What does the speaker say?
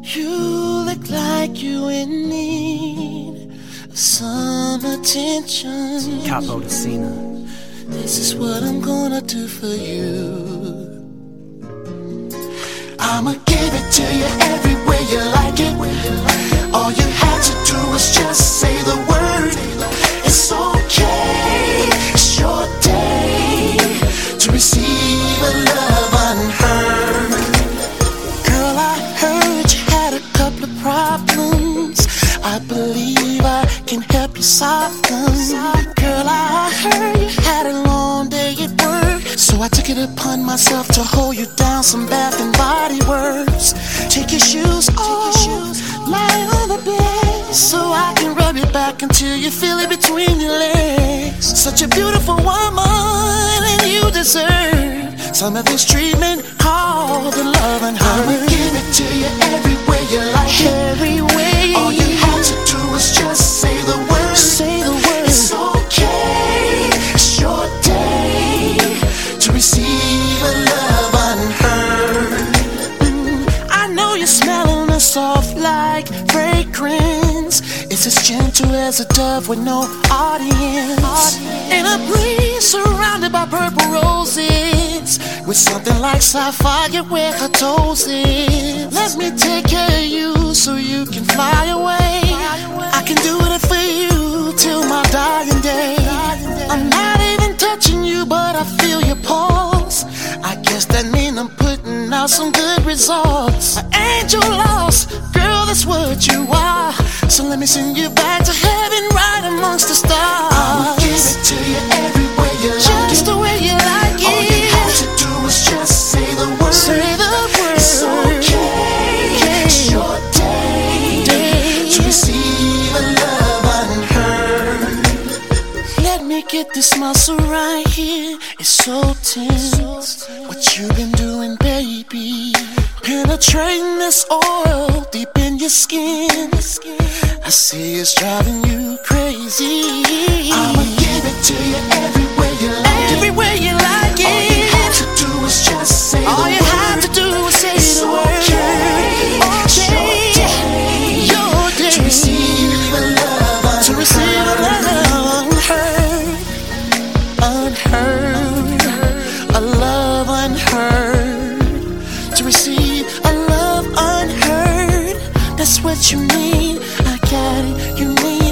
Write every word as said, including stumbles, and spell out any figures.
You look like you in need of some attention. Capo de Cena. This is what I'm gonna do for you. I'ma give it to you every way you like it. All you have to do is just say the word. It's okay, it's your day to receive a love unheard. Girl, I heard you had a couple of problems. I believe I can help you solve them. Girl, I heard you had a long day at work, so I took it upon myself to hold you down. Some bath and body works. Take your shoes off, lie on the bed, so I can rub your back until you feel it between your legs. Such a beautiful woman, and you deserve some of this treatment called the love and hurt. I'ma give it to you every way you like it. Every way. All you have to do is just say the word. Say the word. It's okay, it's your day to receive a love unheard. Mm, I know you're smelling the soft like fragrance. It's as gentle as a dove with no audience. In a breeze surrounded by purple roses, with something like sapphire where her toes is. Let me take care of you so you can fly away. I can do it for you till my dying day. I'm not even touching you, but I feel your pulse. I guess that means I'm putting out some good results. An angel lost, girl, that's what you are. So let me send you back to heaven right amongst the stars. I'ma give it to you every way you like it. Just the way you like it. All you have to do is just say the word. Say the word. It's okay, it's your day, day to receive a love unheard. Let me get this muscle right here. It's so tense. What you been doing, baby? Penetrating this oil deep in your skin. I see it's driving you crazy. I'ma give it to you every way you like it. Every way you like it. All you have to do is just say the word. All you have to do is say the word. It's okay, your day to receive a love unheard. To receive a love unheard. Unheard. A love unheard. To receive a love unheard. That's what you mean. I got it. You need